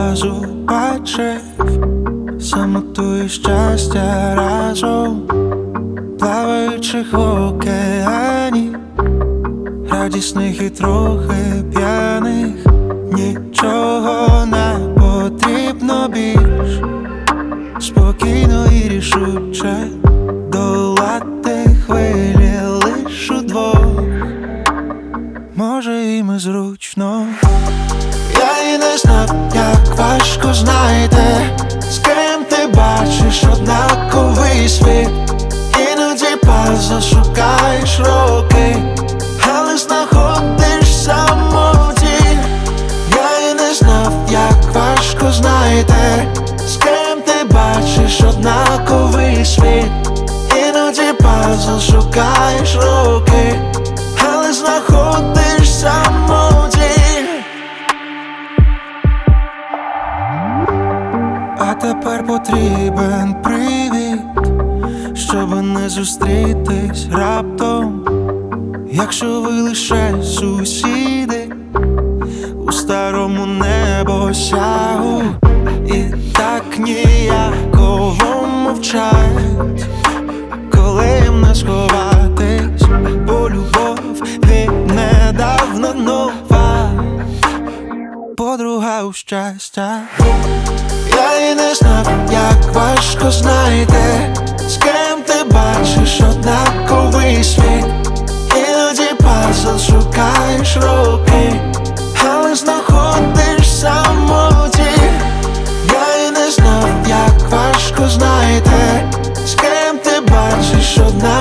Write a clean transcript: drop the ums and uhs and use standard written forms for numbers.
разу бачив самоту і щастя разом, плаваючих в океані, радісних і трохи п'яних. Нічого не потрібно більш, спокійно і рішуче долати хвилі лиш удвох. Може і ми зручно. Я і не знав, як важко знайти, з ким ти бачиш однаковий світ. Іноді пазл шукаєш роки, але знаходиш самоті. Я і не знав, як важко знайти, з ким ти бачиш однаковий світ. Іноді пазл шукаєш роки, але знаходиш самоті. А тепер потрібен привід, щоб не зустрітись раптом. Якщо ви лише сусіди у старому небосягу, і так ніяково мовчать, коли їм не сховатись, бо любов віднедавна нова, подруга у щастя. Я і не знав, як важко знайти, з ким ти бачиш однаковий світ. Іноді пазл шукаєш роки, але знаходиш самоті. Я і не знав, як важко знайти, з ким ти бачиш однаковий світ.